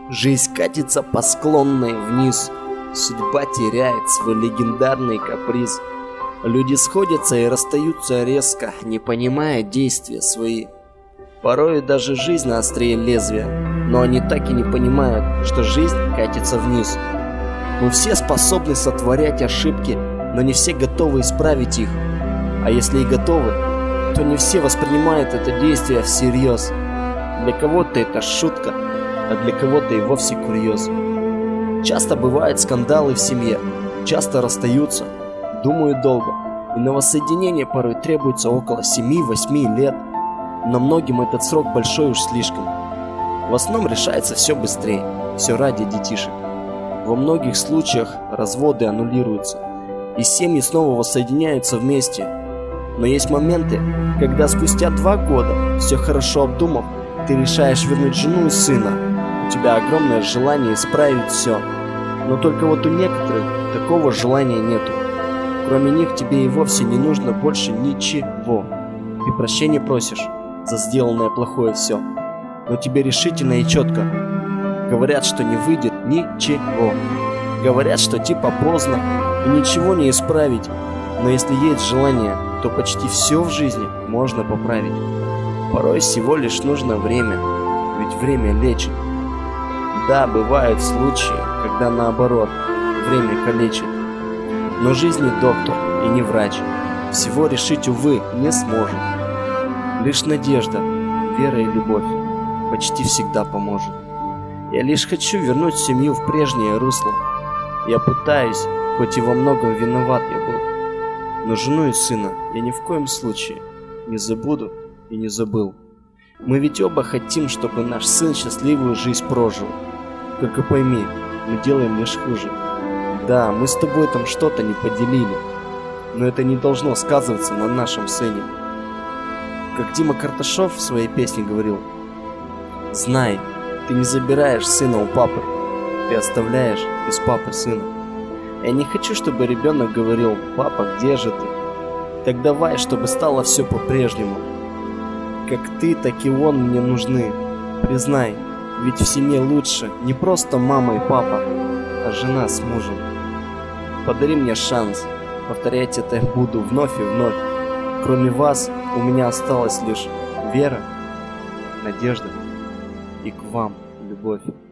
Жизнь катится по склонной вниз, судьба теряет свой легендарный каприз. Люди сходятся и расстаются резко, не понимая действия свои. Порой даже жизнь острее лезвия, но они так и не понимают, что жизнь катится вниз. Мы все способны сотворять ошибки, но не все готовы исправить их. А если и готовы, то не все воспринимают это действие всерьез. Для кого-то это шутка, а для кого-то и вовсе курьез. Часто бывают скандалы в семье, часто расстаются, думают долго, и на воссоединение порой требуется около 7-8 лет. Но многим этот срок большой уж слишком. В основном решается все быстрее, все ради детишек. Во многих случаях разводы аннулируются, и семьи снова воссоединяются вместе. Но есть моменты, когда спустя 2 года, все хорошо обдумав, ты решаешь вернуть жену и сына. У тебя огромное желание исправить все. Но только вот у некоторых такого желания нету. Кроме них тебе и вовсе не нужно больше ничего. Ты прощения просишь за сделанное плохое все. Но тебе решительно и четко говорят, что не выйдет ничего. Говорят, что типа поздно и ничего не исправить. Но если есть желание, то почти все в жизни можно поправить. Порой всего лишь нужно время, ведь время лечит. Да, бывают случаи, когда наоборот, время калечит. Но жизнь не доктор и не врач. Всего решить, увы, не сможет. Лишь надежда, вера и любовь почти всегда поможет. Я лишь хочу вернуть семью в прежнее русло. Я пытаюсь, хоть и во многом виноват я был. Но жену и сына я ни в коем случае не забуду и не забыл. Мы ведь оба хотим, чтобы наш сын счастливую жизнь прожил. Только пойми, мы делаем лишь хуже. Да, мы с тобой там что-то не поделили, но это не должно сказываться на нашем сыне. Как Дима Карташов в своей песне говорил: знай, ты не забираешь сына у папы, ты оставляешь без папы сына. Я не хочу, чтобы ребенок говорил: папа, где же ты? Так давай, чтобы стало все по-прежнему. Как ты, так и он мне нужны. Признай, ведь в семье лучше не просто мама и папа, а жена с мужем. Подари мне шанс, повторять это буду вновь и вновь. Кроме вас у меня осталась лишь вера, надежда и к вам любовь.